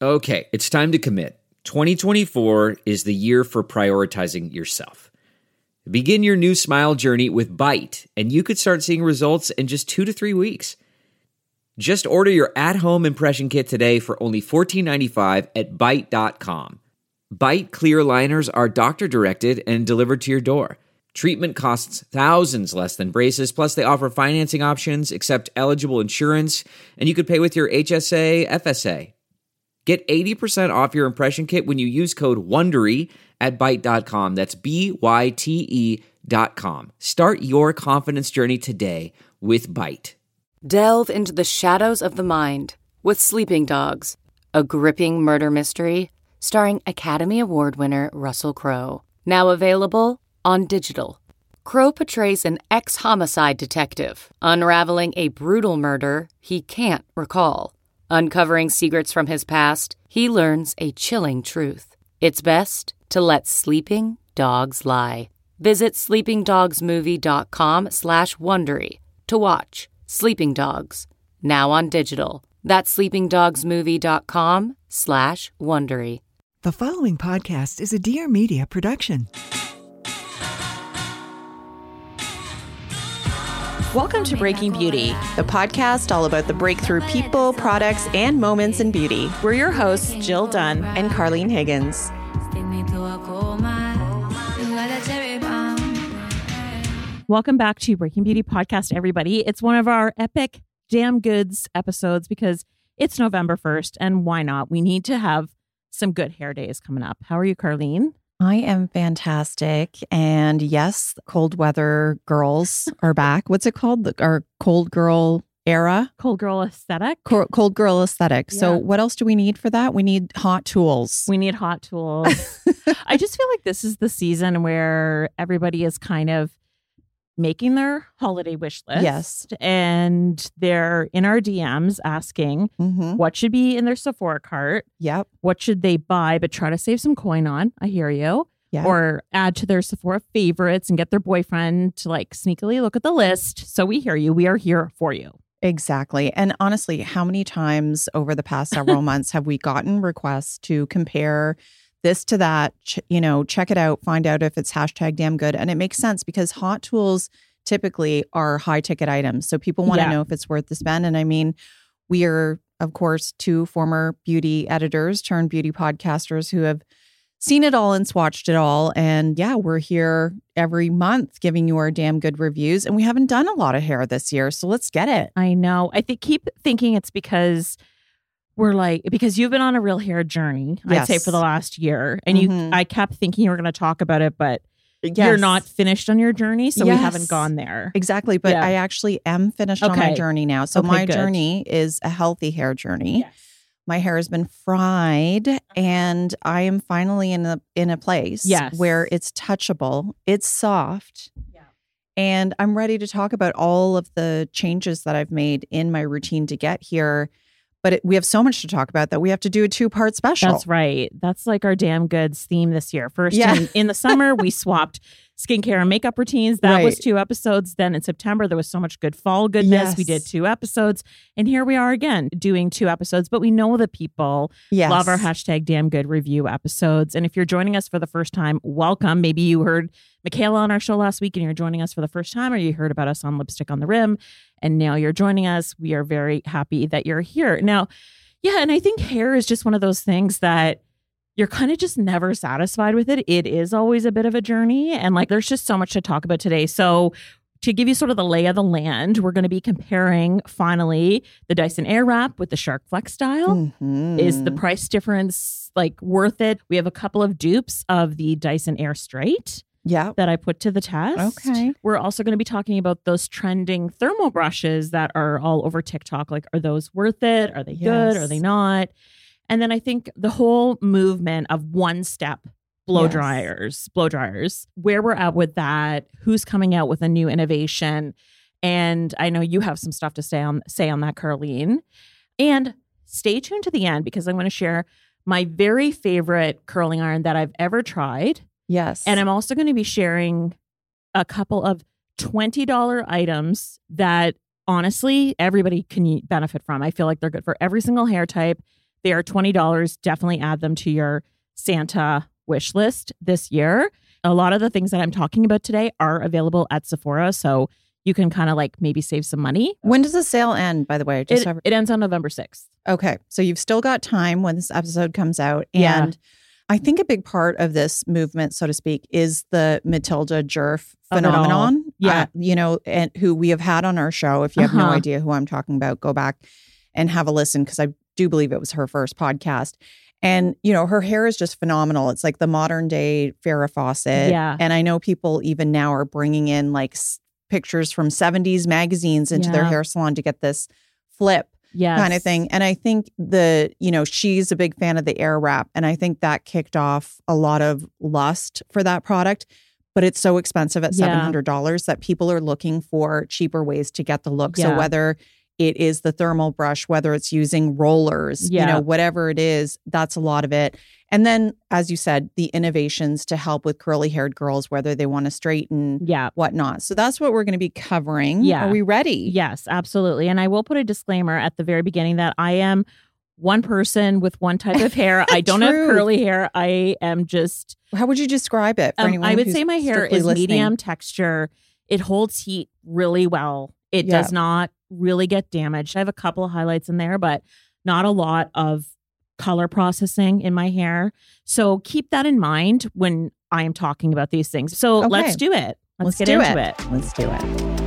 Okay, it's time to commit. 2024 is the year for prioritizing yourself. Begin your new smile journey with Byte, and you could start seeing results in just 2 to 3 weeks. Just order your at-home impression kit today for only $14.95 at Byte.com. Byte clear liners are doctor-directed and delivered to your door. Treatment costs thousands less than braces, plus they offer financing options, accept eligible insurance, and you could pay with your HSA, FSA. Get 80% off your impression kit when you use code WONDERY at Byte.com. That's BYTE.com. Start your confidence journey today with Byte. Delve into the shadows of the mind with Sleeping Dogs, a gripping murder mystery starring Academy Award winner Russell Crowe. Now available on digital. Crowe portrays an ex-homicide detective unraveling a brutal murder he can't recall. Uncovering secrets from his past, he learns a chilling truth. It's best to let sleeping dogs lie. Visit sleepingdogsmovie.com/Wondery to watch Sleeping Dogs, now on digital. That's sleepingdogsmovie.com/Wondery. The following podcast is a Dear Media production. Welcome to Breaking Beauty, the podcast all about the breakthrough people, products, and moments in beauty. We're your hosts, Jill Dunn and Carlene Higgins. Welcome back to Breaking Beauty Podcast, everybody. It's one of our epic damn goods episodes because it's November 1st, and why not? We need to have some good hair days coming up. How are you, Carlene? I am fantastic. And yes, cold weather girls are back. What's it called? Our cold girl era? Cold girl aesthetic? Cold girl aesthetic. Yeah. So what else do we need for that? We need hot tools. We need hot tools. I just feel like this is the season where everybody is kind of making their holiday wish list. Yes. And they're in our DMs asking what should be in their Sephora cart. Yep. What should they buy, but try to save some coin on? I hear you. Yeah. Or add to their Sephora favorites and get their boyfriend to like sneakily look at the list. So we hear you. We are here for you. Exactly. And honestly, how many times over the past several months have we gotten requests to compare this to that, check it out, find out if it's #damn-good. And it makes sense because hot tools typically are high ticket items. So people want to know if it's worth the spend. And I mean, we are, of course, two former beauty editors turned beauty podcasters who have seen it all and swatched it all. And yeah, we're here every month giving you our damn good reviews. And we haven't done a lot of hair this year. So let's get it. I know. Keep thinking it's because because you've been on a real hair journey, I'd say, for the last year. And I kept thinking you were going to talk about it, but you're not finished on your journey. So we haven't gone there. Exactly. But I actually am finished on my journey now. So my journey is a healthy hair journey. Yes. My hair has been fried and I am finally in a place where it's touchable. It's soft. Yeah. And I'm ready to talk about all of the changes that I've made in my routine to get here. But we have so much to talk about that we have to do a 2-part special. That's right. That's like our damn goods theme this year. First, in the summer, we swapped skincare and makeup routines. That was 2 episodes. Then in September, there was so much good fall goodness. Yes. We did 2 episodes. And here we are again doing 2 episodes. But we know that people love our #damn-good review episodes. And if you're joining us for the first time, welcome. Maybe you heard Michaela on our show last week and you're joining us for the first time, or you heard about us on Lipstick on the Rim and now you're joining us. We are very happy that you're here. Now, and I think hair is just one of those things that you're kind of just never satisfied with it. It is always a bit of a journey. And there's just so much to talk about today. So to give you sort of the lay of the land, we're going to be comparing finally the Dyson Airwrap with the Shark FlexStyle. Is the price difference worth it? We have a couple of dupes of the Dyson Air Straight. That I put to the test. Okay. We're also going to be talking about those trending thermal brushes that are all over TikTok. Are those worth it? Are they good? Are they not? And then I think the whole movement of one-step blow dryers, where we're at with that, who's coming out with a new innovation. And I know you have some stuff to say on that, Carlene. And stay tuned to the end because I'm going to share my very favorite curling iron that I've ever tried. Yes. And I'm also going to be sharing a couple of $20 items that honestly everybody can benefit from. I feel like they're good for every single hair type. They are $20. Definitely add them to your Santa wish list this year. A lot of the things that I'm talking about today are available at Sephora, so you can kind of like maybe save some money. When does the sale end, by the way? It ends on November 6th. Okay. So you've still got time when this episode comes out. And I think a big part of this movement, so to speak, is the Matilda Djerf phenomenon. Yeah. And who we have had on our show. If you have no idea who I'm talking about, go back and have a listen, because I do believe it was her first podcast. And, her hair is just phenomenal. It's like the modern day Farrah Fawcett. Yeah. And I know people even now are bringing in like pictures from 70s magazines into their hair salon to get this flip kind of thing. And I think she's a big fan of the Air Wrap. And I think that kicked off a lot of lust for that product. But it's so expensive at $700 that people are looking for cheaper ways to get the look. Yeah. So whether it is the thermal brush, whether it's using rollers, whatever it is, that's a lot of it. And then, as you said, the innovations to help with curly haired girls, whether they want to straighten, whatnot. So that's what we're going to be covering. Yeah. Are we ready? Yes, absolutely. And I will put a disclaimer at the very beginning that I am one person with one type of hair. I don't have curly hair. I am just... How would you describe it for anyone I would say my hair is medium texture. It holds heat really well. It does not really get damaged. I have a couple of highlights in there, but not a lot of color processing in my hair. So keep that in mind when I am talking about these things. So let's do it. Let's get into it. Let's do it.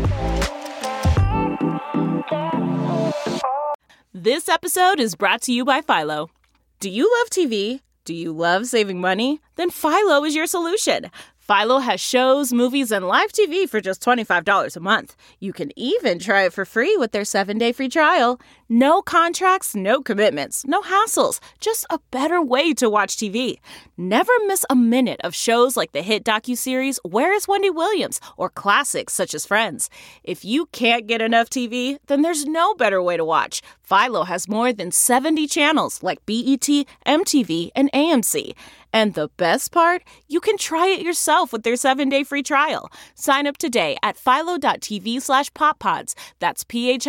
This episode is brought to you by Philo. Do you love TV? Do you love saving money? Then Philo is your solution. Philo has shows, movies, and live TV for just $25 a month. You can even try it for free with their 7-day free trial. No contracts, no commitments, no hassles. Just a better way to watch TV. Never miss a minute of shows like the hit docuseries Where is Wendy Williams? Or classics such as Friends. If you can't get enough TV, then there's no better way to watch. Philo has more than 70 channels like BET, MTV, and AMC. And the best part? You can try it yourself with their 7-day free trial. Sign up today at philo.tv/poppods. That's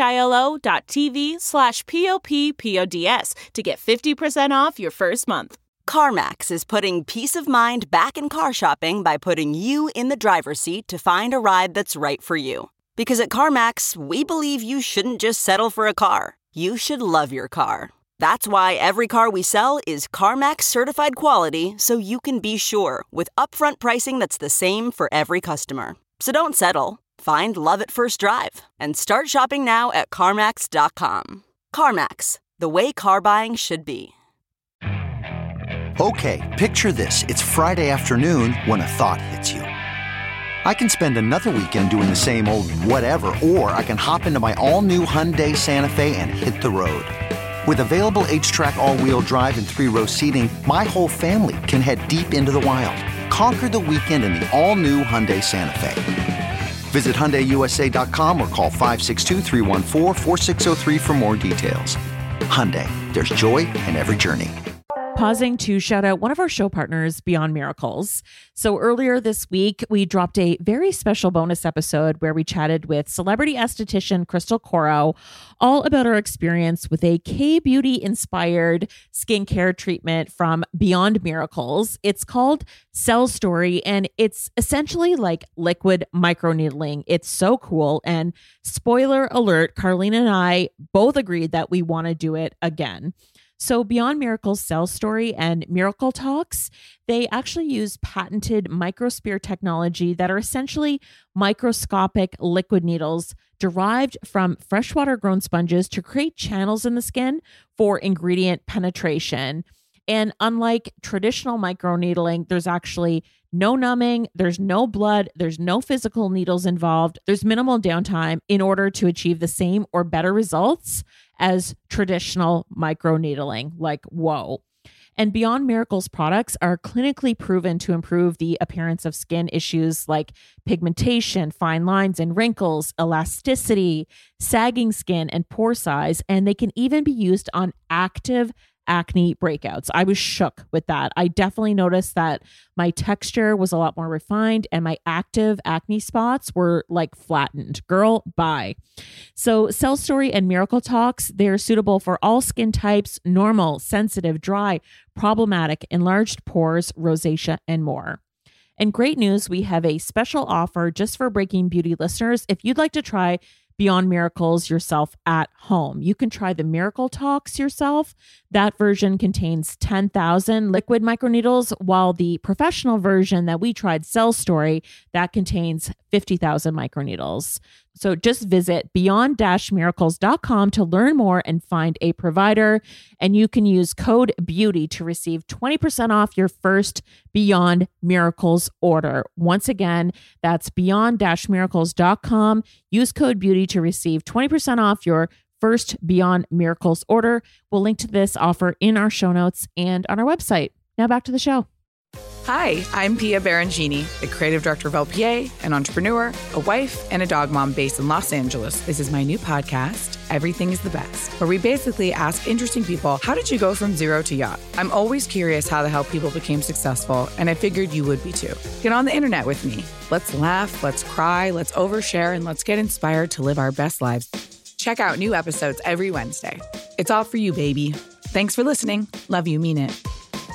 philo.tv/poppods to get 50% off your first month. CarMax is putting peace of mind back in car shopping by putting you in the driver's seat to find a ride that's right for you. Because at CarMax, we believe you shouldn't just settle for a car. You should love your car. That's why every car we sell is CarMax certified quality, so you can be sure with upfront pricing that's the same for every customer. So don't settle. Find love at first drive and start shopping now at CarMax.com. CarMax, the way car buying should be. Okay, picture this. It's Friday afternoon when a thought hits you. I can spend another weekend doing the same old whatever, or I can hop into my all-new Hyundai Santa Fe and hit the road. With available H-Track all-wheel drive and 3-row seating, my whole family can head deep into the wild. Conquer the weekend in the all-new Hyundai Santa Fe. Visit HyundaiUSA.com or call 562-314-4603 for more details. Hyundai, there's joy in every journey. Pausing to shout out one of our show partners, Beyond Miracles. So earlier this week, we dropped a very special bonus episode where we chatted with celebrity esthetician Crystal Coro all about our experience with a K-beauty inspired skincare treatment from Beyond Miracles. It's called Cell Story, and it's essentially like liquid microneedling. It's so cool. And spoiler alert, Carlene and I both agreed that we want to do it again. So Beyond Miracles Cell Story and Miracle Talks, they actually use patented microsphere technology that are essentially microscopic liquid needles derived from freshwater grown sponges to create channels in the skin for ingredient penetration. And unlike traditional microneedling, there's actually no numbing, there's no blood, there's no physical needles involved, there's minimal downtime in order to achieve the same or better results as traditional microneedling. Like, whoa. And Beyond Miracles products are clinically proven to improve the appearance of skin issues like pigmentation, fine lines and wrinkles, elasticity, sagging skin, and pore size. And they can even be used on active acne breakouts. I was shook with that. I definitely noticed that my texture was a lot more refined and my active acne spots were like flattened. Girl, bye. So Cell Story and Miracle Tox, they're suitable for all skin types, normal, sensitive, dry, problematic, enlarged pores, rosacea, and more. And great news, we have a special offer just for Breaking Beauty listeners. If you'd like to try Beyond Miracles yourself at home, you can try the Miracle Tox yourself. That version contains 10,000 liquid microneedles, while the professional version that we tried, Cell Story, that contains 50,000 microneedles. So just visit beyond-miracles.com to learn more and find a provider. And you can use code BEAUTY to receive 20% off your first Beyond Miracles order. Once again, that's beyond-miracles.com. Use code BEAUTY to receive 20% off your first Beyond Miracles order. We'll link to this offer in our show notes and on our website. Now back to the show. Hi, I'm Pia Barangini, the creative director of LPA, an entrepreneur, a wife, and a dog mom based in Los Angeles. This is my new podcast, Everything is the Best, where we basically ask interesting people, how did you go from zero to yacht? I'm always curious how the hell people became successful, and I figured you would be too. Get on the internet with me. Let's laugh, let's cry, let's overshare, and let's get inspired to live our best lives. Check out new episodes every Wednesday. It's all for you, baby. Thanks for listening. Love you, mean it.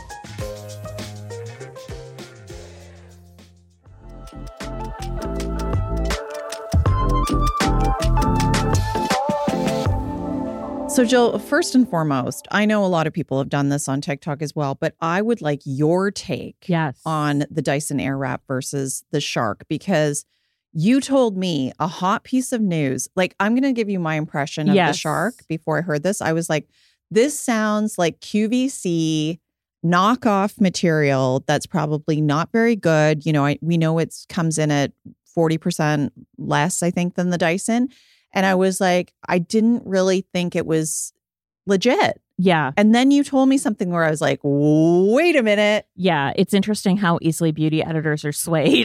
So Jill, first and foremost, I know a lot of people have done this on TikTok as well, but I would like your take on the Dyson Airwrap versus the Shark, because you told me a hot piece of news. Like, I'm going to give you my impression of the Shark before I heard this. I was like, this sounds like QVC knockoff material that's probably not very good. You know, we know it comes in at 40% less, I think, than the Dyson. And I was like, I didn't really think it was legit. Yeah. And then you told me something where I was like, wait a minute. Yeah. It's interesting how easily beauty editors are swayed.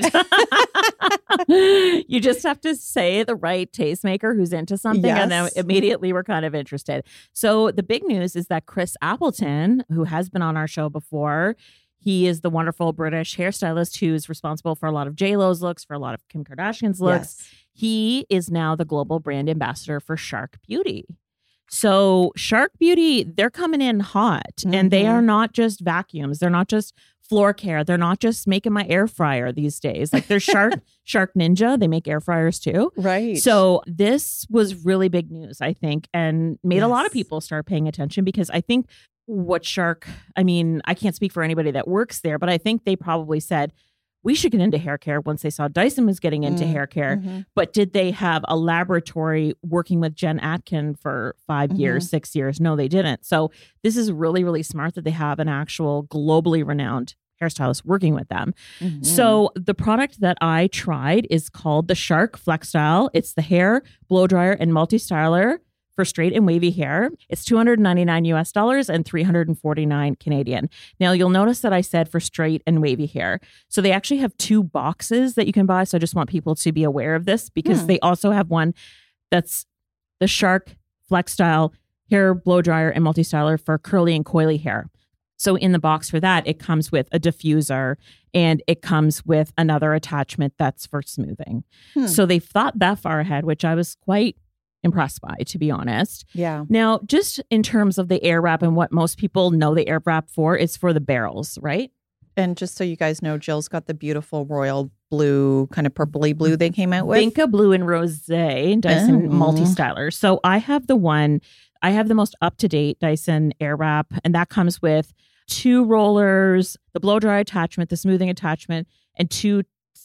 You just have to say the right tastemaker who's into something. And then immediately we're kind of interested. So the big news is that Chris Appleton, who has been on our show before, he is the wonderful British hairstylist who's responsible for a lot of J-Lo's looks, for a lot of Kim Kardashian's looks. Yes. He is now the global brand ambassador for Shark Beauty. So Shark Beauty, they're coming in hot, and they are not just vacuums. They're not just floor care. They're not just making my air fryer these days. Like, they're Shark Ninja. They make air fryers too. Right. So this was really big news, I think, and made a lot of people start paying attention, because I think what Shark, I mean, I can't speak for anybody that works there, but I think they probably said, we should get into hair care once they saw Dyson was getting into hair care. But did they have a laboratory working with Jen Atkin for 5 years, 6 years? No, they didn't. So this is really, really smart that they have an actual globally renowned hairstylist working with them. So the product that I tried is called the Shark FlexStyle. It's the hair blow dryer and multi-styler for straight and wavy hair. It's $299 US and 349 Canadian. Now you'll notice that I said for straight and wavy hair. So they actually have 2 boxes that you can buy. So I just want people to be aware of this, because they also have one that's the Shark FlexStyle hair blow dryer and multi-styler for curly and coily hair. So in the box for that, it comes with a diffuser and it comes with another attachment that's for smoothing. So they've thought that far ahead, which I was quite impressed by, to be honest. Yeah. Now, just in terms of the Airwrap and what most people know the Airwrap for, is for the barrels, right? And just so you guys know, Jill's got the beautiful royal blue, kind of purpley blue they came out with. Vinca Blue and Rosé Dyson multi-styler. So I have the most up-to-date Dyson Airwrap, and that comes with 2 rollers, the blow dry attachment, the smoothing attachment, and 2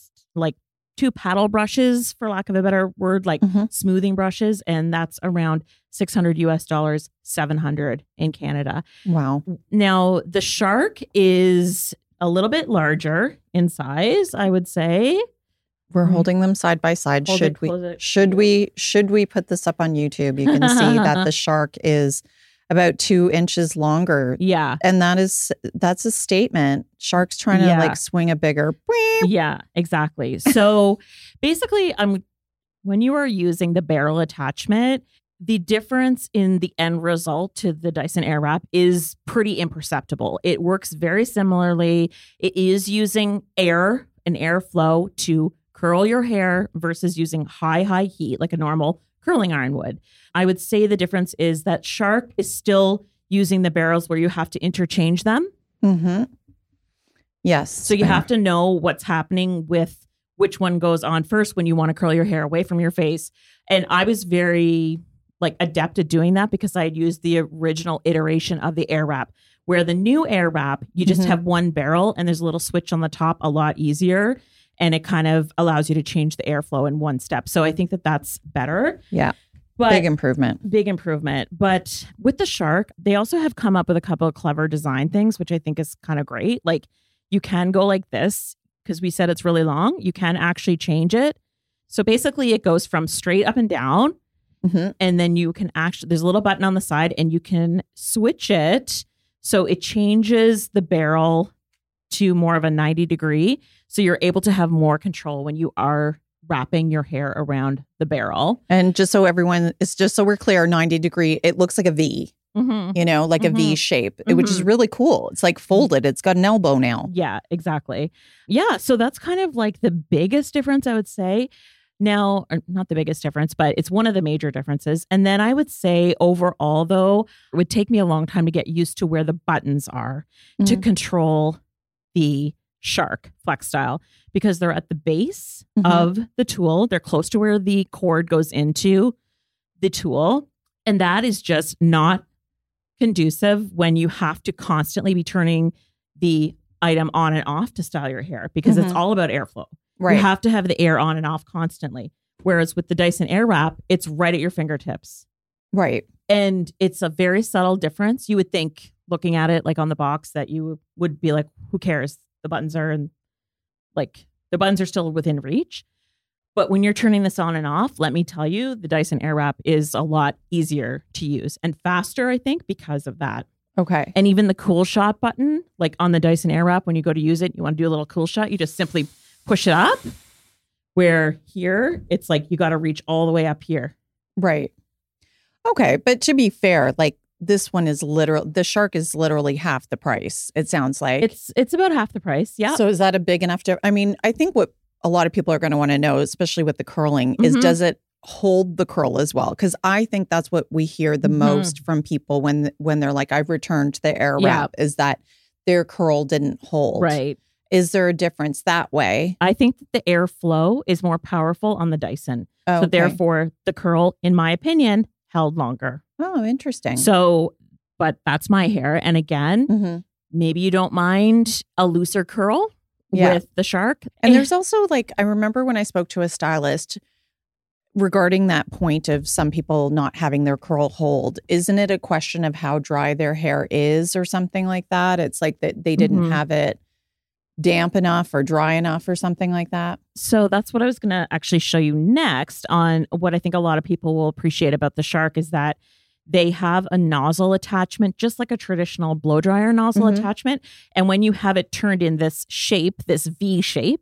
paddle brushes, for lack of a better word, like smoothing brushes. And that's around $600 US, $700 in Canada. Wow. Now, the Shark is a little bit larger in size, I would say. We're holding them side by side. Should we put this up on YouTube? You can see that the Shark is about 2 inches longer. Yeah. And that's a statement. Shark's trying to like swing a bigger. Yeah, exactly. So basically, when you are using the barrel attachment, the difference in the end result to the Dyson Airwrap is pretty imperceptible. It works very similarly. It is using air and airflow to curl your hair versus using high heat like a normal curling iron would. I would say the difference is that Shark is still using the barrels where you have to interchange them. Mm-hmm. Yes. So you have to know what's happening with which one goes on first when you want to curl your hair away from your face. And I was very adept at doing that because I had used the original iteration of the Airwrap, where the new Airwrap, you just have one barrel and there's a little switch on the top, a lot easier. And it kind of allows you to change the airflow in one step. So I think that that's better. Yeah. But big improvement. But with the Shark, they also have come up with a couple of clever design things, which I think is kind of great. Like you can go like this because we said it's really long. You can actually change it. So basically it goes from straight up and down. And then you can actually, there's a little button on the side and you can switch it. So it changes the barrel to more of a 90 degree. So you're able to have more control when you are wrapping your hair around the barrel. And just so we're clear, 90 degree, it looks like a V, like a V shape, which is really cool. It's like folded. It's got an elbow now. Yeah, exactly. Yeah. So that's kind of like the biggest difference, I would say. Now, or not the biggest difference, but it's one of the major differences. And then I would say overall, though, it would take me a long time to get used to where the buttons are to control the Shark FlexStyle, because they're at the base of the tool. They're close to where the cord goes into the tool. And that is just not conducive when you have to constantly be turning the item on and off to style your hair, because it's all about airflow. Right. You have to have the air on and off constantly. Whereas with the Dyson Airwrap, it's right at your fingertips. Right. And it's a very subtle difference. You would think, looking at it like on the box, that you would be like, who cares? The buttons are still within reach. But when you're turning this on and off, let me tell you, the Dyson Airwrap is a lot easier to use and faster, I think, because of that. Okay. And even the cool shot button, like on the Dyson Airwrap, when you go to use it, you want to do a little cool shot, you just simply push it up, where here it's like you got to reach all the way up here. Right. Okay. But to be fair, like this one is the Shark is literally half the price, it sounds like. It's about half the price. Yeah. So is that a big enough I mean, I think what a lot of people are going to want to know, especially with the curling, is does it hold the curl as well? Because I think that's what we hear the most from people when they're like, I've returned the Airwrap, is that their curl didn't hold. Right. Is there a difference that way? I think that the airflow is more powerful on the Dyson. Oh, so therefore, the curl, in my opinion, held longer. Oh, interesting. So, but that's my hair. And again, maybe you don't mind a looser curl with the Shark. And there's also I remember when I spoke to a stylist regarding that point of some people not having their curl hold, isn't it a question of how dry their hair is or something like that? It's like that they didn't have it damp enough or dry enough or something like that. So that's what I was going to actually show you next on what I think a lot of people will appreciate about the Shark is that they have a nozzle attachment, just like a traditional blow dryer nozzle attachment. And when you have it turned in this shape, this V shape,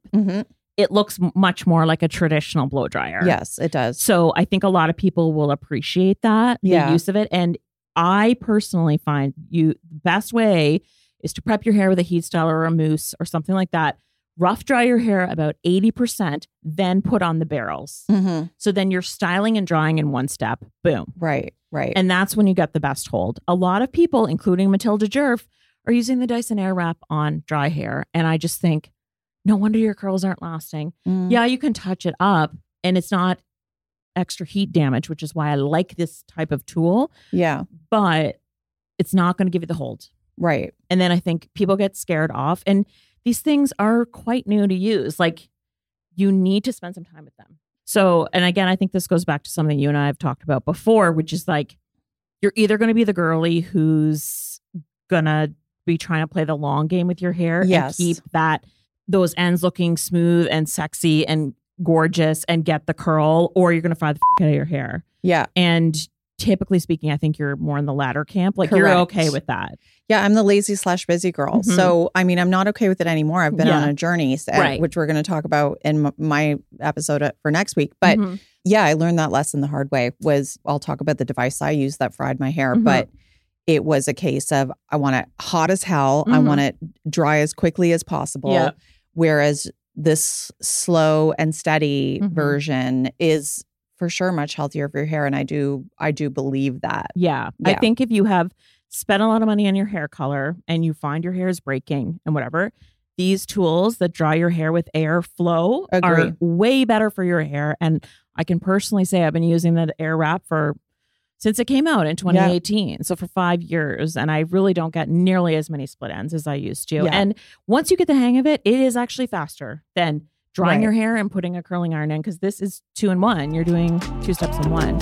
it looks much more like a traditional blow dryer. Yes, it does. So I think a lot of people will appreciate that, the use of it. And I personally find the best way is to prep your hair with a heat style or a mousse or something like that. Rough dry your hair about 80%, then put on the barrels. So then you're styling and drying in one step. Boom. Right. And that's when you get the best hold. A lot of people, including Matilda Jerf, are using the Dyson Airwrap on dry hair. And I just think, no wonder your curls aren't lasting. Yeah, you can touch it up and it's not extra heat damage, which is why I like this type of tool. Yeah. But it's not going to give you the hold. Right. And then I think people get scared off. And these things are quite new to use. Like, you need to spend some time with them. So, and again, I think this goes back to something you and I have talked about before, which is like, you're either going to be the girly who's going to be trying to play the long game with your hair and keep those ends looking smooth and sexy and gorgeous and get the curl, or you're going to fry the out of your hair. Yeah. And typically speaking, I think you're more in the latter camp. Like Correct. You're okay with that. Yeah, I'm the lazy/busy girl. So, I mean, I'm not okay with it anymore. I've been on a journey, which we're going to talk about in my episode for next week. But yeah, I learned that lesson the hard way. I'll talk about the device I used that fried my hair, but it was a case of I want it hot as hell. I want it dry as quickly as possible. Yeah. Whereas this slow and steady version is for sure much healthier for your hair. And I do believe that. Yeah. I think if you have spent a lot of money on your hair color and you find your hair is breaking and whatever, these tools that dry your hair with air flow are way better for your hair. And I can personally say I've been using the Air Wrap since it came out in 2018. So for 5 years, and I really don't get nearly as many split ends as I used to. Yeah. And once you get the hang of it, it is actually faster than drying your hair and putting a curling iron in, because this is 2 in 1. You're doing 2 steps in 1.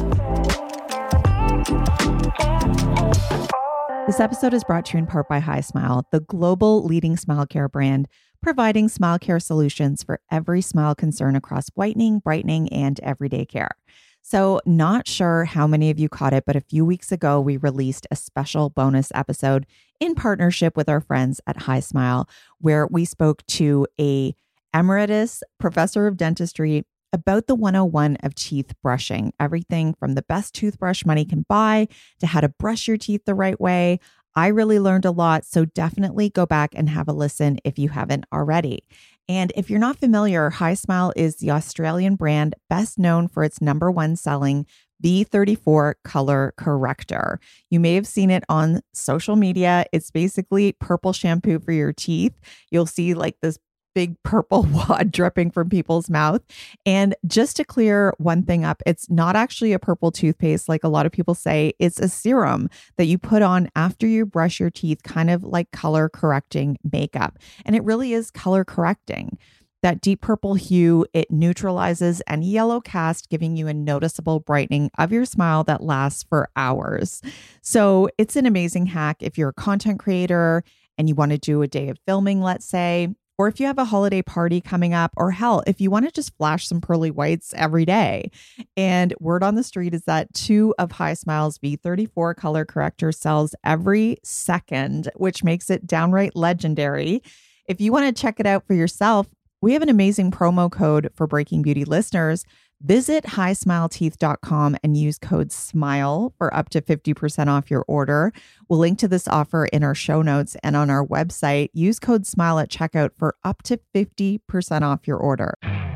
This episode is brought to you in part by HiSmile, the global leading smile care brand, providing smile care solutions for every smile concern across whitening, brightening, and everyday care. So, not sure how many of you caught it, but a few weeks ago, we released a special bonus episode in partnership with our friends at HiSmile, where we spoke to a emeritus professor of dentistry about the 101 of teeth brushing, everything from the best toothbrush money can buy to how to brush your teeth the right way. I really learned a lot, so definitely go back and have a listen if you haven't already. And if you're not familiar, HiSmile is the Australian brand best known for its #1 selling V34 color corrector. You may have seen it on social media. It's basically purple shampoo for your teeth. You'll see like this big purple wad dripping from people's mouth. And just to clear one thing up, it's not actually a purple toothpaste like a lot of people say. It's a serum that you put on after you brush your teeth, kind of like color correcting makeup. And it really is color correcting. That deep purple hue, it neutralizes any yellow cast, giving you a noticeable brightening of your smile that lasts for hours. So it's an amazing hack if you're a content creator and you want to do a day of filming, let's say, or if you have a holiday party coming up, or hell, if you want to just flash some pearly whites every day. And word on the street is that 2 of HiSmile's V34 color corrector sells every second, which makes it downright legendary. If you want to check it out for yourself, we have an amazing promo code for Breaking Beauty listeners. Visit HiSmileTeeth.com and use code SMILE for up to 50% off your order. We'll link to this offer in our show notes and on our website. Use code SMILE at checkout for up to 50% off your order.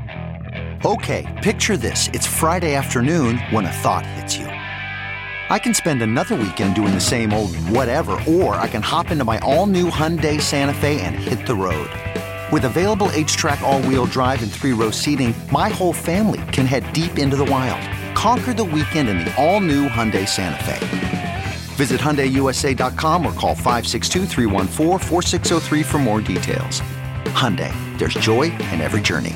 Okay, picture this. It's Friday afternoon when a thought hits you. I can spend another weekend doing the same old whatever, or I can hop into my all-new Hyundai Santa Fe and hit the road. With available H-Track all-wheel drive and 3-row seating, my whole family can head deep into the wild. Conquer the weekend in the all-new Hyundai Santa Fe. Visit HyundaiUSA.com or call 562-314-4603 for more details. Hyundai, there's joy in every journey.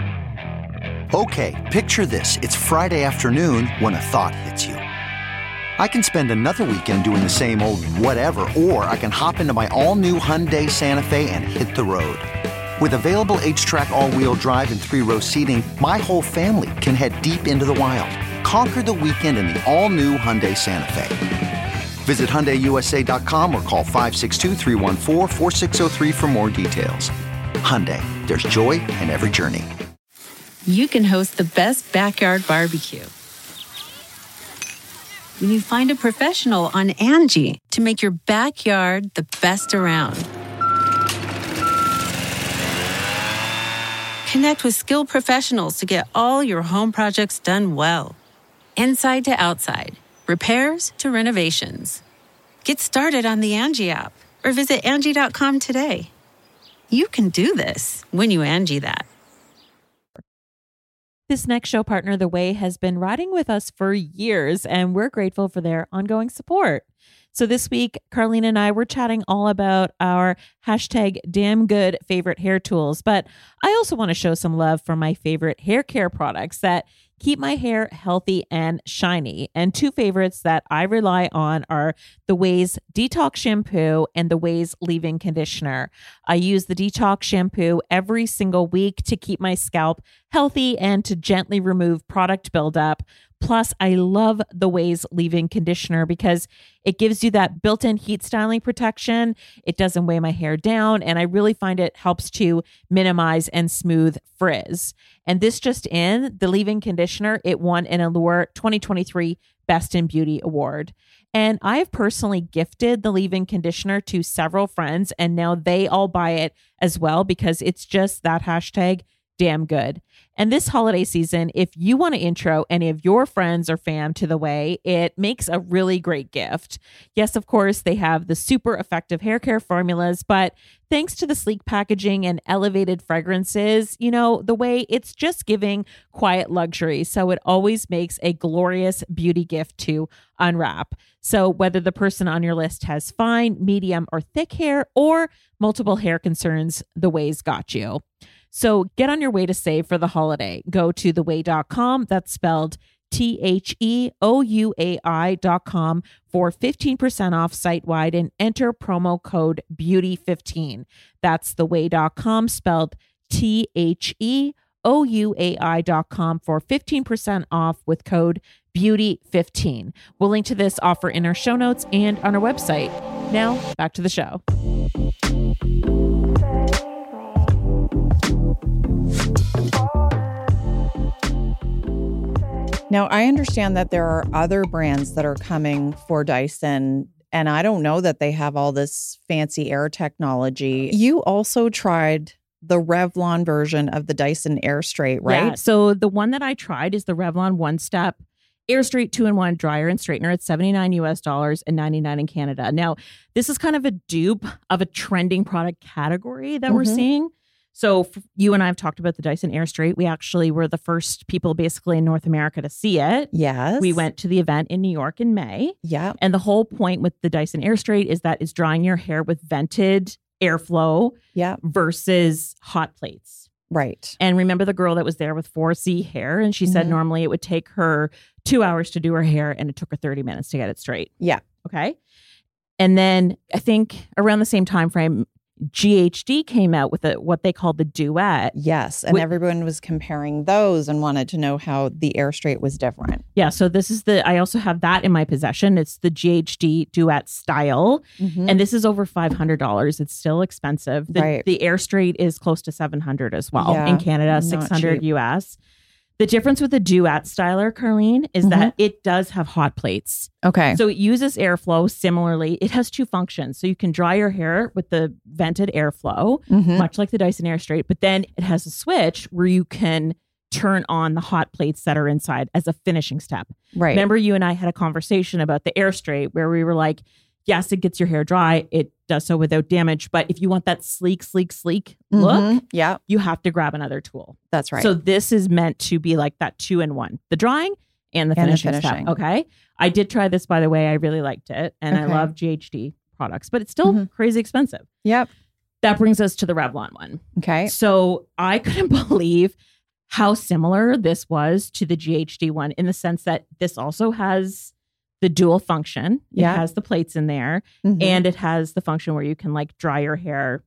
Okay, picture this. It's Friday afternoon when a thought hits you. I can spend another weekend doing the same old whatever, or I can hop into my all-new Hyundai Santa Fe and hit the road. With available H-Track all-wheel drive and 3-row seating, my whole family can head deep into the wild. Conquer the weekend in the all-new Hyundai Santa Fe. Visit HyundaiUSA.com or call 562-314-4603 for more details. Hyundai, there's joy in every journey. You can host the best backyard barbecue when you find a professional on Angie to make your backyard the best around. Connect with skilled professionals to get all your home projects done well. Inside to outside, repairs to renovations. Get started on the Angie app or visit Angie.com today. You can do this when you Angie that. This next show partner, The Way, has been riding with us for years, and we're grateful for their ongoing support. So this week, Carlene and I were chatting all about our #damngood favorite hair tools, but I also want to show some love for my favorite hair care products that keep my hair healthy and shiny. And 2 favorites that I rely on are The Way's Detox Shampoo and The Way's Leave-In Conditioner. I use the Detox Shampoo every single week to keep my scalp healthy and to gently remove product buildup. Plus, I love the Ways leave-in conditioner because it gives you that built-in heat styling protection. It doesn't weigh my hair down, and I really find it helps to minimize and smooth frizz. And this just in, the leave-in conditioner, it won an Allure 2023 Best in Beauty Award. And I've personally gifted the leave-in conditioner to several friends, and now they all buy it as well because it's just that hashtag damn good. And this holiday season, if you want to intro any of your friends or fam to the Way, it makes a really great gift. Yes, of course, they have the super effective hair care formulas, but thanks to the sleek packaging and elevated fragrances, the Way, it's just giving quiet luxury. So it always makes a glorious beauty gift to unwrap. So whether the person on your list has fine, medium, or thick hair, or multiple hair concerns, the Way's got you. So get on your way to save for the holiday. Go to theway.com. That's spelled THEOUAI.com for 15% off site-wide and enter promo code BEAUTY15. That's theway.com, spelled THEOUAI.com for 15% off with code BEAUTY15. We'll link to this offer in our show notes and on our website. Now, back to the show. Now, I understand that there are other brands that are coming for Dyson, and I don't know that they have all this fancy air technology. You also tried the Revlon version of the Dyson Airstraight, right? Yeah, so the one that I tried is the Revlon One-Step Airstraight 2-in-1 dryer and straightener at $79 US and $99 in Canada. Now, this is kind of a dupe of a trending product category that we're seeing. So you and I have talked about the Dyson Airstraight. We actually were the first people basically in North America to see it. Yes. We went to the event in New York in May. Yeah. And the whole point with the Dyson Airstraight is that it's drying your hair with vented airflow versus hot plates. Right. And remember the girl that was there with 4C hair, and she said normally it would take her 2 hours to do her hair and it took her 30 minutes to get it straight. Yeah. Okay. And then I think around the same time frame, GHD came out with what they called the Duet. Yes. And everyone was comparing those and wanted to know how the Airstraight was different. Yeah. So this is I also have that in my possession. It's the GHD Duet style. And this is over $500. It's still expensive. The Airstraight is close to $700 as well in Canada, $600 US. The difference with the Duet styler, Carlene, is that it does have hot plates. Okay. So it uses airflow similarly. It has two functions. So you can dry your hair with the vented airflow, much like the Dyson Airstraight, but then it has a switch where you can turn on the hot plates that are inside as a finishing step. Right. Remember you and I had a conversation about the Airstraight where we were like, yes, it gets your hair dry. It does so without damage. But if you want that sleek look, you have to grab another tool. That's right. So this is meant to be like that 2-in-1, the drying and the finishing step. Okay. I did try this, by the way. I really liked it. And I love GHD products, but it's still crazy expensive. Yep. That brings us to the Revlon one. Okay. So I couldn't believe how similar this was to the GHD one in the sense that this also has the dual function. It has the plates in there and it has the function where you can like dry your hair.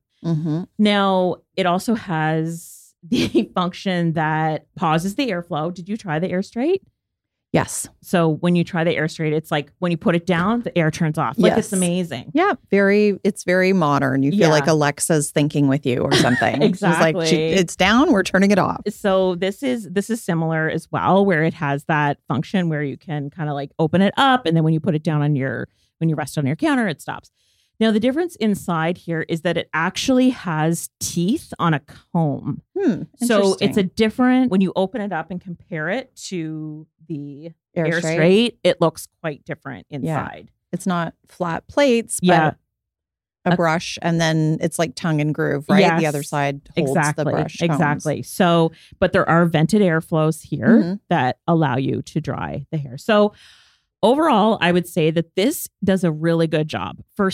Now, it also has the function that pauses the airflow. Did you try the Airstraight? Yes. So when you try the Airstraight, it's like when you put it down, the air turns off. Like it's amazing. Yeah. It's very modern. You feel like Alexa's thinking with you or something. Exactly. She's like, it's down, we're turning it off. So this is similar as well, where it has that function where you can kind of like open it up. And then when you put it down when you rest on your counter, it stops. Now, the difference inside here is that it actually has teeth on a comb. So it's a different, when you open it up and compare it to the Airstraight, it looks quite different inside. Yeah. It's not flat plates, but a brush, and then it's like tongue and groove, right? Yes, the other side holds the brush combs. Exactly. So, but there are vented airflows here that allow you to dry the hair. So overall, I would say that this does a really good job. For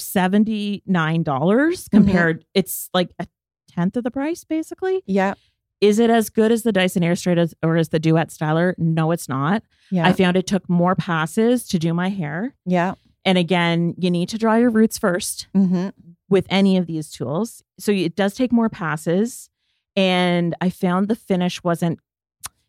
$79 compared, it's like a tenth of the price, basically. Yeah. Is it as good as the Dyson Airstraight or as the Duet styler? No, it's not. Yeah. I found it took more passes to do my hair. Yeah. And again, you need to dry your roots first with any of these tools. So it does take more passes. And I found the finish wasn't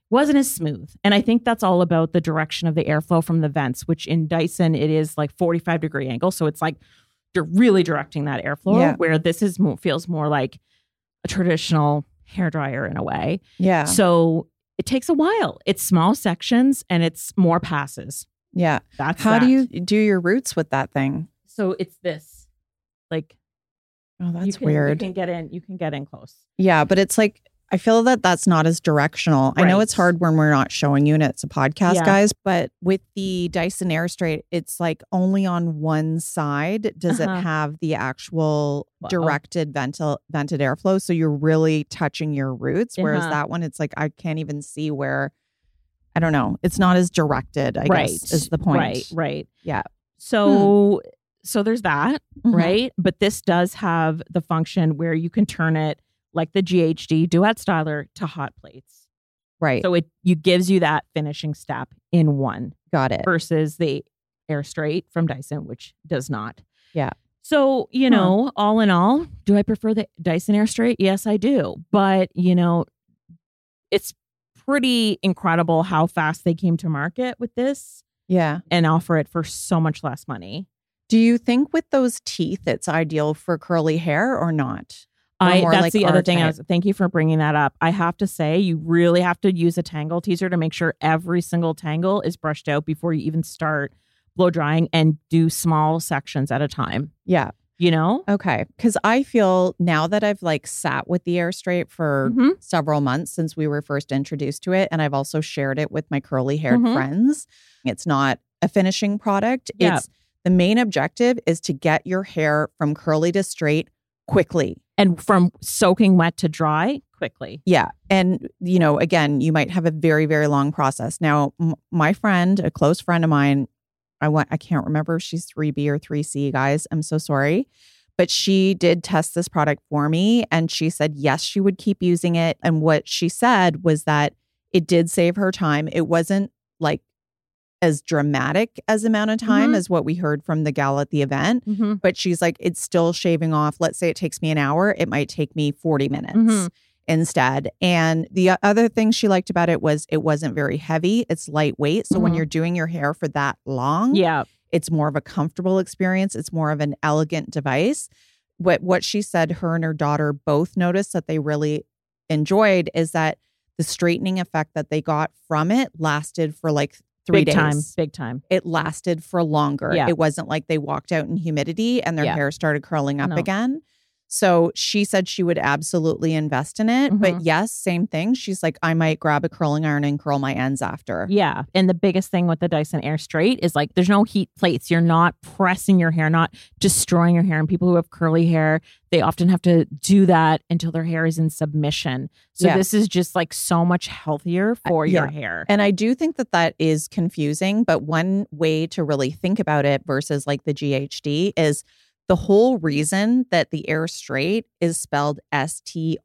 wasn't as smooth. And I think that's all about the direction of the airflow from the vents, which in Dyson, it is like 45-degree angle. So it's like you're really directing that airflow, where this is feels more like a traditional hairdryer in a way. Yeah. So it takes a while. It's small sections and it's more passes. Yeah. How do you do your roots with that thing? So it's this, like, oh, that's weird. You can get in close. Yeah, but it's like, I feel that that's not as directional. Right. I know it's hard when we're not showing you and it's a podcast, guys, but with the Dyson Airstrait, it's like only on one side does it have the actual directed vented airflow. So you're really touching your roots. Whereas that one, it's like, I can't even see where, I don't know. It's not as directed, I guess, is the point. Right. Yeah. So there's that, right? But this does have the function where you can turn it like the GHD Duet Styler to hot plates. Right. So it gives you that finishing step in one. Got it. Versus the Airstrait from Dyson, which does not. Yeah. So, you know, all in all, do I prefer the Dyson Airstrait? Yes, I do. But, you know, it's pretty incredible how fast they came to market with this. Yeah. And offer it for so much less money. Do you think with those teeth, it's ideal for curly hair or not? That's like the other thing. Thank you for bringing that up. I have to say, you really have to use a tangle teaser to make sure every single tangle is brushed out before you even start blow drying, and do small sections at a time. Yeah. You know? Okay. Because I feel now that I've like sat with the Airstrait for several months since we were first introduced to it, and I've also shared it with my curly haired friends. It's not a finishing product. Yeah. It's the main objective is to get your hair from curly to straight quickly. And from soaking wet to dry quickly. Yeah. And, you know, again, you might have a very, very long process. Now, my friend, a close friend of mine, I can't remember if she's 3B or 3C, guys. I'm so sorry. But she did test this product for me. And she said, yes, she would keep using it. And what she said was that it did save her time. It wasn't like as dramatic as amount of time as what we heard from the gal at the event. But she's like, it's still shaving off. Let's say it takes me an hour. It might take me 40 minutes instead. And the other thing she liked about it was it wasn't very heavy. It's lightweight. So when you're doing your hair for that long, it's more of a comfortable experience. It's more of an elegant device. What she said her and her daughter both noticed that they really enjoyed is that the straightening effect that they got from it lasted for like 3 days. Big time. It lasted for longer. Yeah. It wasn't like they walked out in humidity and their hair started curling up again. So she said she would absolutely invest in it. But yes, same thing. She's like, I might grab a curling iron and curl my ends after. Yeah. And the biggest thing with the Dyson Airstrait is like, there's no heat plates. You're not pressing your hair, not destroying your hair. And people who have curly hair, they often have to do that until their hair is in submission. So this is just like so much healthier for your hair. And I do think that that is confusing. But one way to really think about it versus like the GHD is the whole reason that the Airstrait is spelled Strait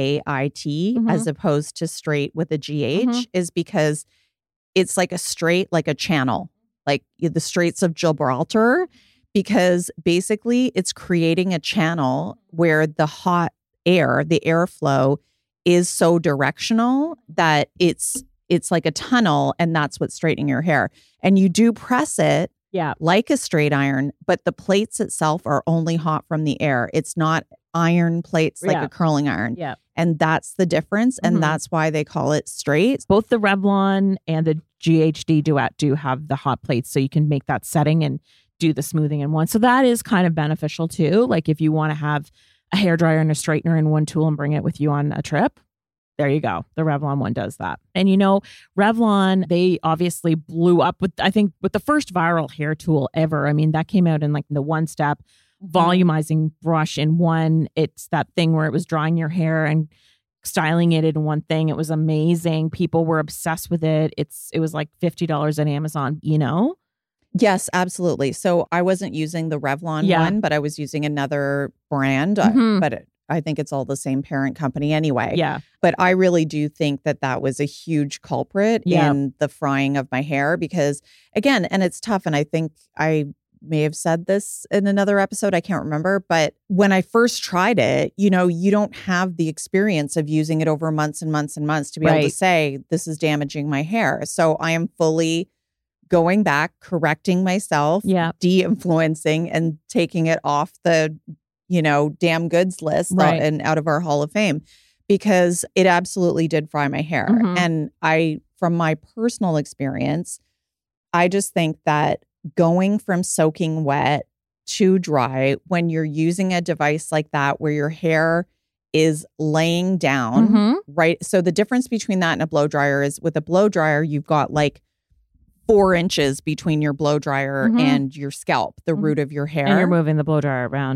as opposed to straight with a GH is because it's like a strait, like a channel, like the Straits of Gibraltar, because basically it's creating a channel where the hot air, the airflow is so directional that it's like a tunnel, and that's what's straightening your hair. And you do press it like a straight iron, but the plates itself are only hot from the air. It's not iron plates like a curling iron. Yeah. And that's the difference. And that's why they call it straight. Both the Revlon and the GHD Duet do have the hot plates, so you can make that setting and do the smoothing in one. So that is kind of beneficial too. Like if you want to have a hairdryer and a straightener in one tool and bring it with you on a trip, there you go. The Revlon one does that. And you know, Revlon, they obviously blew up with the first viral hair tool ever. I mean, that came out in like the one step volumizing brush in one. It's that thing where it was drying your hair and styling it in one thing. It was amazing. People were obsessed with it. It was like $50 on Amazon, you know? Yes, absolutely. So I wasn't using the Revlon one, but I was using another brand, but I think it's all the same parent company anyway. Yeah. But I really do think that that was a huge culprit in the frying of my hair because, again, and it's tough. And I think I may have said this in another episode. I can't remember. But when I first tried it, you don't have the experience of using it over months and months and months to be able to say, this is damaging my hair. So I am fully going back, correcting myself, de-influencing and taking it off the, damn goods list and out of our Hall of Fame, because it absolutely did fry my hair. And from my personal experience, I just think that going from soaking wet to dry, when you're using a device like that where your hair is laying down, right? So the difference between that and a blow dryer is with a blow dryer, you've got like 4 inches between your blow dryer and your scalp, the root of your hair. And you're moving the blow dryer around.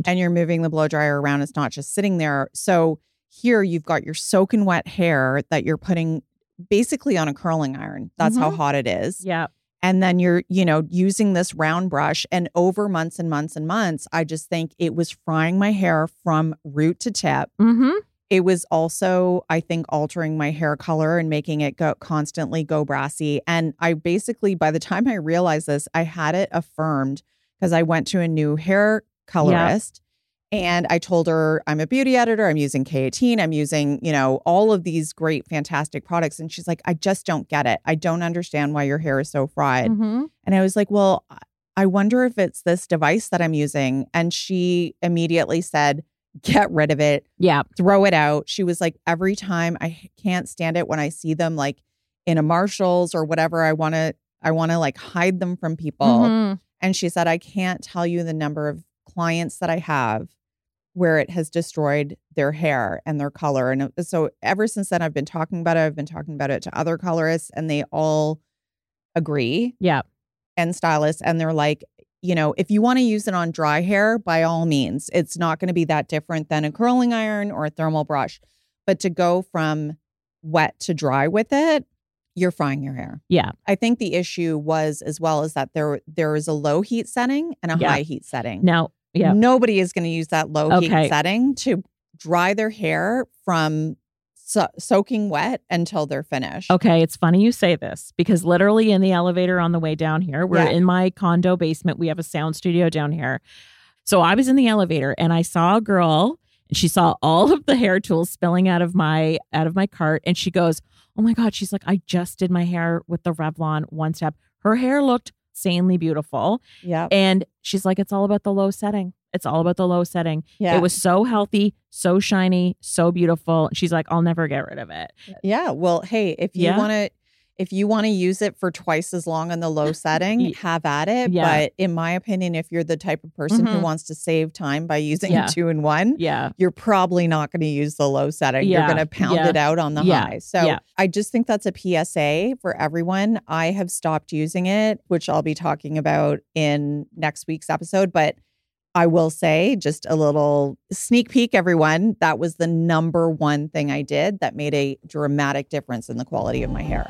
It's not just sitting there. So here you've got your soaking wet hair that you're putting basically on a curling iron. That's how hot it is. Yeah. And then you're, using this round brush, and over months and months and months, I just think it was frying my hair from root to tip. It was also, I think, altering my hair color and making it constantly go brassy. And I basically, by the time I realized this, I had it affirmed because I went to a new hair colorist and I told her I'm a beauty editor. I'm using K18. I'm using, all of these great, fantastic products. And she's like, I just don't get it. I don't understand why your hair is so fried. And I was like, well, I wonder if it's this device that I'm using. And she immediately said, get rid of it. Yeah. Throw it out. She was like, every time I can't stand it when I see them like in a Marshalls or whatever, I want to like hide them from people. And she said, I can't tell you the number of clients that I have where it has destroyed their hair and their color. And so ever since then, I've been talking about it. I've been talking about it to other colorists and they all agree. Yeah. And stylists. And they're like, if you want to use it on dry hair, by all means, it's not going to be that different than a curling iron or a thermal brush. But to go from wet to dry with it, you're frying your hair. Yeah. I think the issue was as well is that there is a low heat setting and a high heat setting. Now, nobody is going to use that low heat setting to dry their hair from soaking wet until they're finished. Okay, it's funny you say this because literally in the elevator on the way down here, we're in my condo basement. We have a sound studio down here. So I was in the elevator and I saw a girl and she saw all of the hair tools spilling out of my cart. And she goes, oh my God, she's like, I just did my hair with the Revlon One Step. Her hair looked insanely beautiful. Yeah. And she's like, it's all about the low setting. It's all about the low setting. Yeah. It was so healthy, so shiny, so beautiful. She's like, I'll never get rid of it. Yeah. Well, hey, if you want to use it for twice as long on the low setting, have at it. Yeah. But in my opinion, if you're the type of person who wants to save time by using 2-in-1, you're probably not going to use the low setting. You're going to pound it out on the high. So I just think that's a PSA for everyone. I have stopped using it, which I'll be talking about in next week's episode. But I will say, just a little sneak peek, everyone, that was the number one thing I did that made a dramatic difference in the quality of my hair.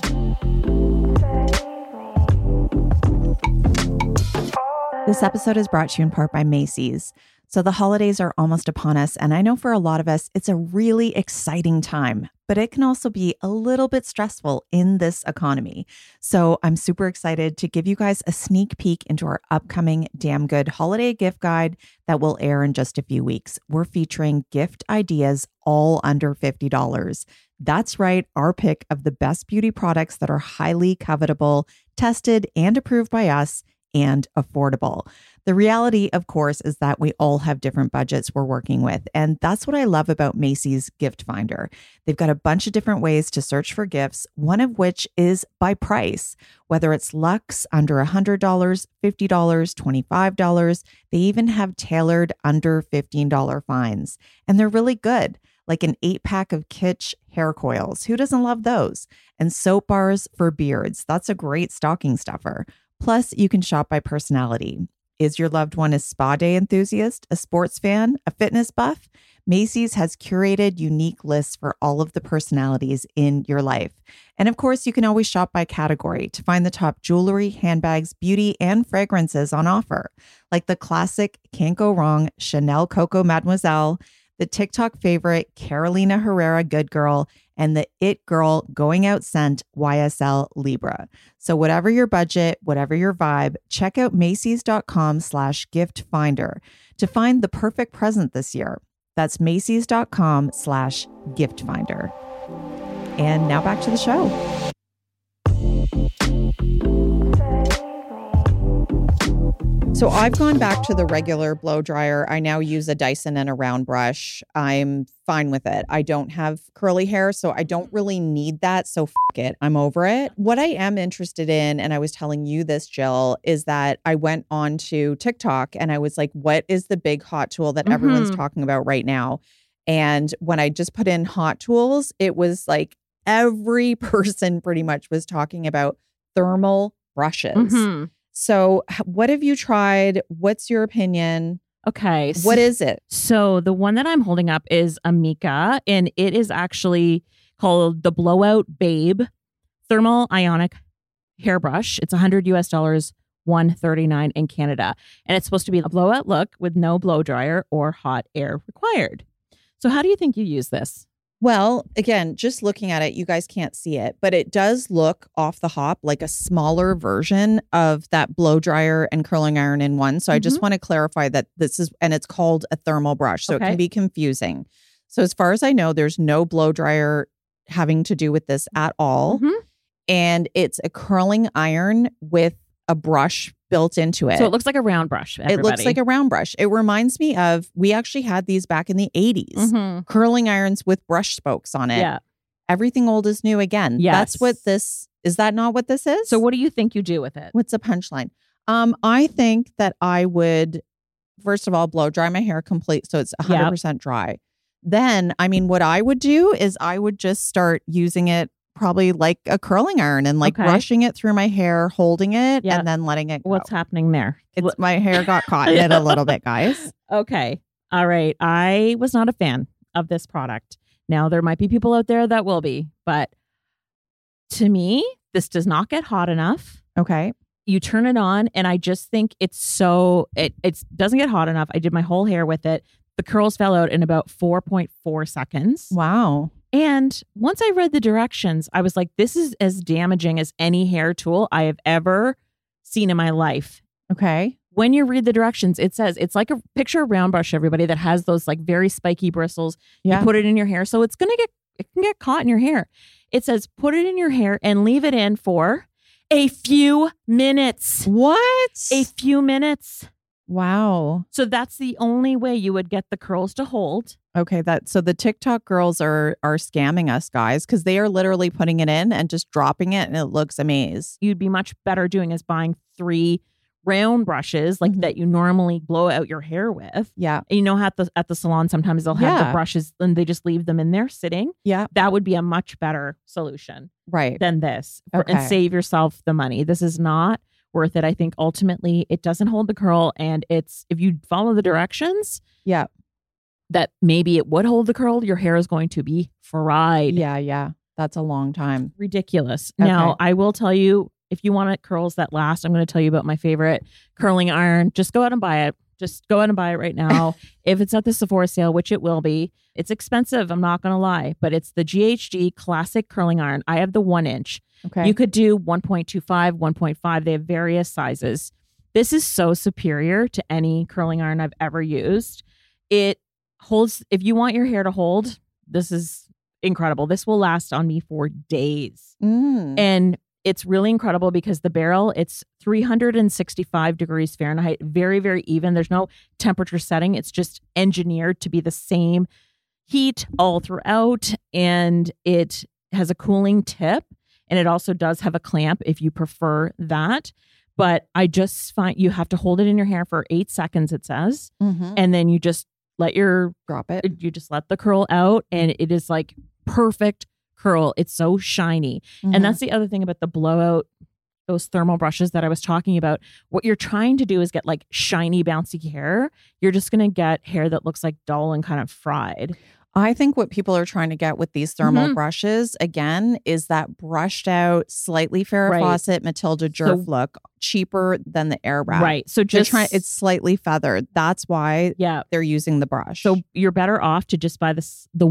This episode is brought to you in part by Macy's. So the holidays are almost upon us, and I know for a lot of us, it's a really exciting time, but it can also be a little bit stressful in this economy. So I'm super excited to give you guys a sneak peek into our upcoming Damn Good holiday gift guide that will air in just a few weeks. We're featuring gift ideas all under $50. That's right, our pick of the best beauty products that are highly covetable, tested and approved by us, and affordable. The reality, of course, is that we all have different budgets we're working with. And that's what I love about Macy's Gift Finder. They've got a bunch of different ways to search for gifts, one of which is by price. Whether it's luxe under $100, $50, $25, they even have tailored under $15 finds. And they're really good, like an 8-pack of Kitsch hair coils. Who doesn't love those? And soap bars for beards. That's a great stocking stuffer. Plus, you can shop by personality. Is your loved one a spa day enthusiast, a sports fan, a fitness buff? Macy's has curated unique lists for all of the personalities in your life. And of course, you can always shop by category to find the top jewelry, handbags, beauty, and fragrances on offer, like the classic can't go wrong Chanel Coco Mademoiselle, the TikTok favorite Carolina Herrera Good Girl, and the It Girl Going Out scent YSL Libra. So whatever your budget, whatever your vibe, check out Macy's.com/gift finder to find the perfect present this year. That's Macy's.com/gift finder. And now back to the show. So I've gone back to the regular blow dryer. I now use a Dyson and a round brush. I'm fine with it. I don't have curly hair, so I don't really need that. So f it. I'm over it. What I am interested in, and I was telling you this, Jill, is that I went on to TikTok and I was like, what is the big hot tool that everyone's talking about right now? And when I just put in hot tools, it was like every person pretty much was talking about thermal brushes. So what have you tried? What's your opinion? Okay. What is it? So the one that I'm holding up is Amika, and it is actually called the Blowout Babe Thermal Ionic Hairbrush. It's $100 US, $139 in Canada. And it's supposed to be a blowout look with no blow dryer or hot air required. So how do you think you use this? Well, again, just looking at it, you guys can't see it, but it does look off the hop like a smaller version of that blow dryer and curling iron in one. So I just want to clarify that this is, and it's called a thermal brush. So it can be confusing. So as far as I know, there's no blow dryer having to do with this at all. And it's a curling iron with a brush built into it. So it looks like a round brush. Everybody. It looks like a round brush. It reminds me of, we actually had these back in the 80s. Curling irons with brush spokes on it. Yeah. Everything old is new again. Yes. That's what this, is that not what this is? So what do you think you do with it? What's the punchline? I think that I would, first of all, blow dry my hair complete so it's 100% dry. Then, I mean, what I would do is I would just start using it probably like a curling iron and like brushing it through my hair, holding it, and then letting it go. What's happening there? It's my hair got caught in it a little bit, guys. Okay. All right. I was not a fan of this product. Now, there might be people out there that will be, but to me, this does not get hot enough. Okay. You turn it on and I just think it's so, it doesn't get hot enough. I did my whole hair with it. The curls fell out in about 4.4 seconds. Wow. And once I read the directions, I was like, this is as damaging as any hair tool I have ever seen in my life. Okay. When you read the directions, it says it's like a picture of round brush, everybody, that has those like very spiky bristles. You put it in your hair. So it can get caught in your hair. It says, put it in your hair and leave it in for a few minutes. What? A few minutes. Wow. So that's the only way you would get the curls to hold. Okay, so the TikTok girls are scamming us, guys, because they are literally putting it in and just dropping it and it looks amazing. You'd be much better doing is buying 3 round brushes like that you normally blow out your hair with. Yeah. And you know, at the salon, sometimes they'll have the brushes and they just leave them in there sitting. Yeah. That would be a much better solution. Right. Than this. And save yourself the money. This is not worth it. I think ultimately it doesn't hold the curl, and it's, if you follow the directions, that maybe it would hold the curl, your hair is going to be fried. Yeah. That's a long time. Ridiculous. Okay. Now, I will tell you, if you want curls that last, I'm going to tell you about my favorite curling iron. Just go out and buy it. Just go out and buy it right now. If it's at the Sephora sale, which it will be, it's expensive. I'm not going to lie, but it's the GHD Classic Curling Iron. I have the 1-inch. Okay. You could do 1.25, 1.5. They have various sizes. This is so superior to any curling iron I've ever used. It holds, if you want your hair to hold, this is incredible. This will last on me for days. And it's really incredible because the barrel, it's 365 degrees Fahrenheit, very, very even. There's no temperature setting. It's just engineered to be the same heat all throughout. And it has a cooling tip. And it also does have a clamp if you prefer that. But I just find you have to hold it in your hair for 8 seconds, it says. And then you just drop it. You just let the curl out, and it is like perfect curl. It's so shiny. And that's the other thing about the blowout, those thermal brushes that I was talking about. What you're trying to do is get like shiny, bouncy hair. You're just going to get hair that looks like dull and kind of fried. I think what people are trying to get with these thermal brushes, again, is that brushed out, slightly Farrah Fawcett, Matilda Djerf look, cheaper than the Airwrap. Right. So just it's slightly feathered. That's why they're using the brush. So you're better off to just buy the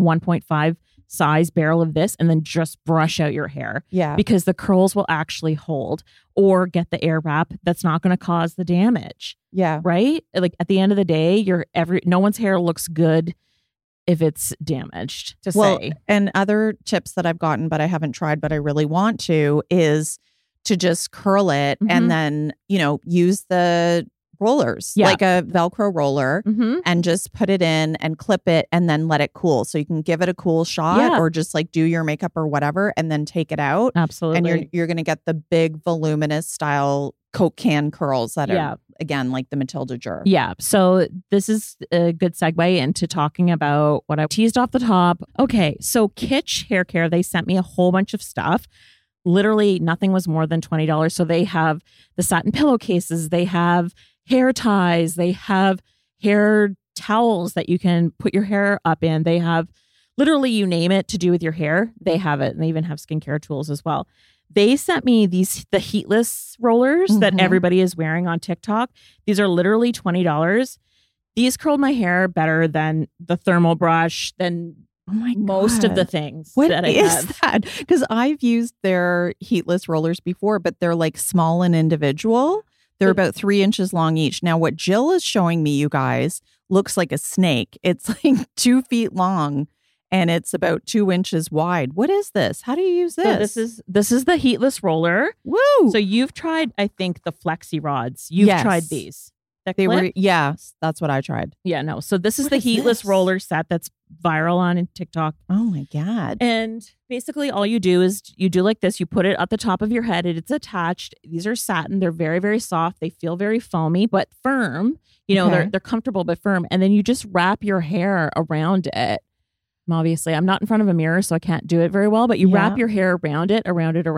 1.5 size barrel of this and then just brush out your hair. Yeah. Because the curls will actually hold, or get the Airwrap that's not going to cause the damage. Yeah. Right? Like at the end of the day, no one's hair looks good if it's damaged, to say. And other tips that I've gotten, but I haven't tried, but I really want to, is to just curl it and then, use the rollers, like a Velcro roller, and just put it in and clip it and then let it cool. So you can give it a cool shot or just like do your makeup or whatever and then take it out. Absolutely. And you're going to get the big voluminous style Coke can curls that are, again, like the Matilda Djerf. Yeah. So this is a good segue into talking about what I teased off the top. Okay. So Kitsch Hair Care, they sent me a whole bunch of stuff. Literally nothing was more than $20. So they have the satin pillowcases, they have hair ties, they have hair towels that you can put your hair up in. They have literally, you name it to do with your hair, they have it. And they even have skincare tools as well. They sent me the heatless rollers that everybody is wearing on TikTok. These are literally $20. These curled my hair better than the thermal brush, than most of the things that I have. What is that? Because I've used their heatless rollers before, but they're like small and individual. They're about 3 inches long each. Now, what Jill is showing me, you guys, looks like a snake. It's like 2 feet long. And it's about 2 inches wide. What is this? How do you use this? So this is the heatless roller. Woo! So you've tried, I think, the flexi rods. You've tried these. They were, that's what I tried. Yeah, no. So this is the heatless roller set that's viral on TikTok. Oh my God. And basically all you do is you do like this. You put it at the top of your head. It's attached. These are satin. They're very, very soft. They feel very foamy, but firm. They're comfortable, but firm. And then you just wrap your hair around it. Obviously, I'm not in front of a mirror, so I can't do it very well, but you wrap your hair around it.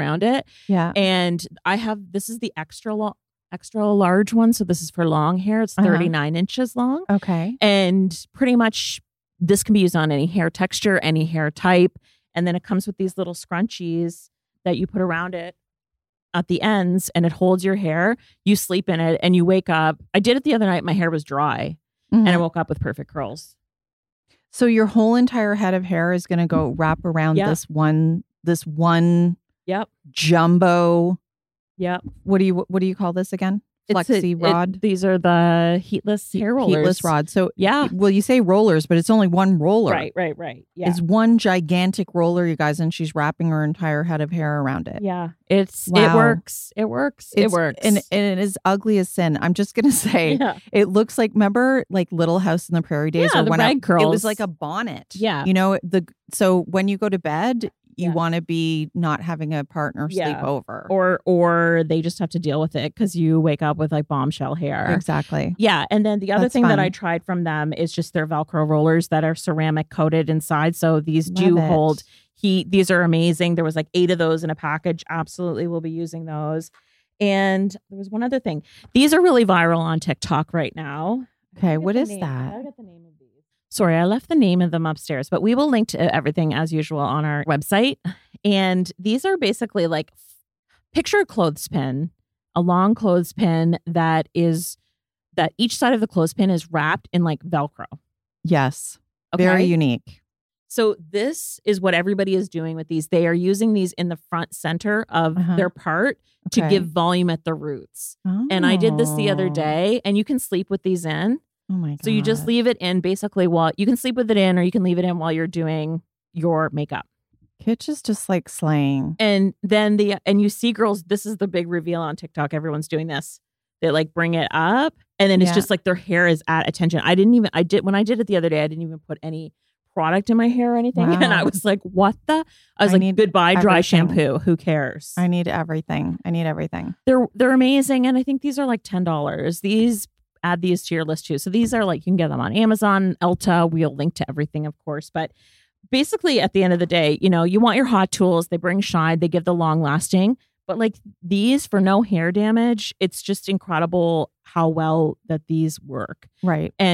Yeah. And this is the extra large one. So this is for long hair. It's 39 inches long. Okay. And pretty much this can be used on any hair texture, any hair type. And then it comes with these little scrunchies that you put around it at the ends, and it holds your hair. You sleep in it and you wake up. I did it the other night. My hair was dry and I woke up with perfect curls. So your whole entire head of hair is going to go wrap around this one jumbo. Yep. What do you call this again? Flexi rod. These are the heatless hair rollers. Heatless rod. So well, you say rollers, but it's only one roller. Right. Yeah. It's one gigantic roller, you guys, and she's wrapping her entire head of hair around it. Yeah. It works. It works. And it is ugly as sin. I'm just gonna say it looks like, remember like Little House in the Prairie days, or the rag curls. It was like a bonnet. Yeah. So when you go to bed, you want to be not having a partner sleep over. Or they just have to deal with it because you wake up with like bombshell hair. Exactly. Yeah. And then the other thing that I tried from them is just their Velcro rollers that are ceramic coated inside. So these hold heat. These are amazing. There was like 8 of those in a package. Absolutely will be using those. And there was one other thing. These are really viral on TikTok right now. Okay. What is that? I got the name of these. Sorry, I left the name of them upstairs, but we will link to everything as usual on our website. And these are basically like, picture a clothespin, a long clothespin that each side of the clothespin is wrapped in like Velcro. Yes. Okay. Very unique. So this is what everybody is doing with these. They are using these in the front center of their part to give volume at the roots. Oh. And I did this the other day, and you can sleep with these in. Oh my God. So you just leave it in basically while you can sleep with it in, or you can leave it in while you're doing your makeup. Kitsch is just like slaying. And then you see girls, this is the big reveal on TikTok. Everyone's doing this. They like bring it up, and then it's just like their hair is at attention. When I did it the other day, I didn't even put any product in my hair or anything. Wow. And I was like, what the? I was like, goodbye dry shampoo. Who cares? I need everything. They're amazing. And I think these are like $10. Add these to your list too. So these are like, you can get them on Amazon, Ulta. We'll link to everything, of course. But basically at the end of the day, you want your hot tools. They bring shine. They give the long lasting. But like these for no hair damage, it's just incredible how well that these work. Right. And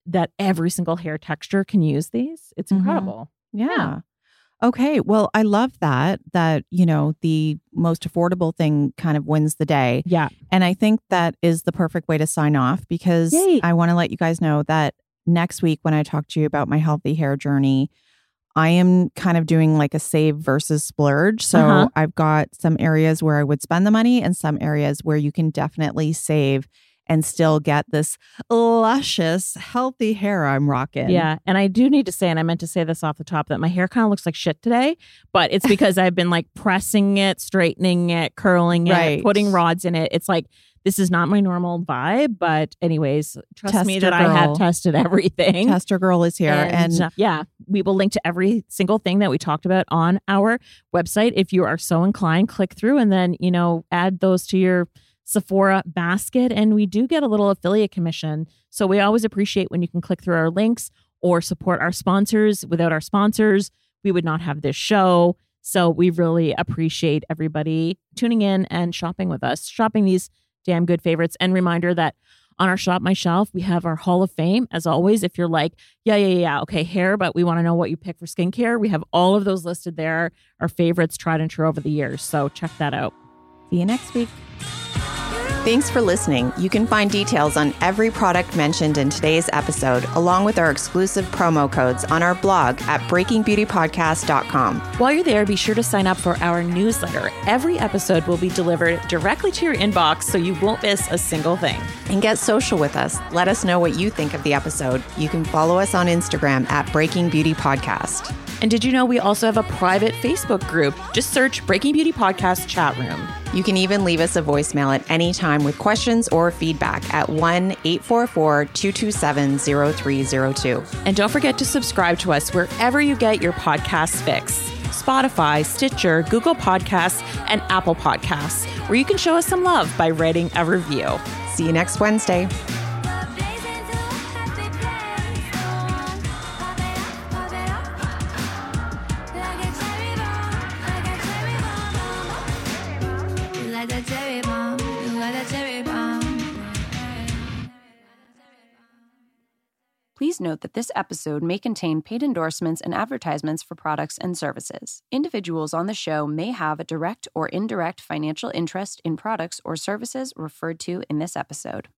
that every single hair texture can use these. It's incredible. Yeah. Okay. Well, I love that, the most affordable thing kind of wins the day. Yeah. And I think that is the perfect way to sign off, because I want to let you guys know that next week when I talk to you about my healthy hair journey, I am kind of doing like a save versus splurge. So I've got some areas where I would spend the money and some areas where you can definitely save and still get this luscious, healthy hair I'm rocking. Yeah. And I do need to say, and I meant to say this off the top, that my hair kind of looks like shit today, but it's because I've been like pressing it, straightening it, curling it, putting rods in it. It's like, this is not my normal vibe. But anyways, trust me that I have tested everything. Tester Girl is here. And we will link to every single thing that we talked about on our website. If you are so inclined, click through and then, add those to your Sephora basket, and we do get a little affiliate commission. So we always appreciate when you can click through our links or support our sponsors. Without our sponsors, we would not have this show. So we really appreciate everybody tuning in and shopping with us, shopping these damn good favorites. And reminder that on our Shop My Shelf, we have our Hall of Fame. As always, if you're like, okay, hair, but we want to know what you pick for skincare, we have all of those listed there, our favorites tried and true over the years. So check that out. See you next week. Thanks for listening. You can find details on every product mentioned in today's episode, along with our exclusive promo codes on our blog at breakingbeautypodcast.com. While you're there, be sure to sign up for our newsletter. Every episode will be delivered directly to your inbox, so you won't miss a single thing. And get social with us. Let us know what you think of the episode. You can follow us on Instagram at Breaking Beauty Podcast. And did you know we also have a private Facebook group? Just search Breaking Beauty Podcast Chat Room. You can even leave us a voicemail at any time with questions or feedback at 1-844-227-0302. And don't forget to subscribe to us wherever you get your podcast fix. Spotify, Stitcher, Google Podcasts, and Apple Podcasts, where you can show us some love by writing a review. See you next Wednesday. Please note that this episode may contain paid endorsements and advertisements for products and services. Individuals on the show may have a direct or indirect financial interest in products or services referred to in this episode.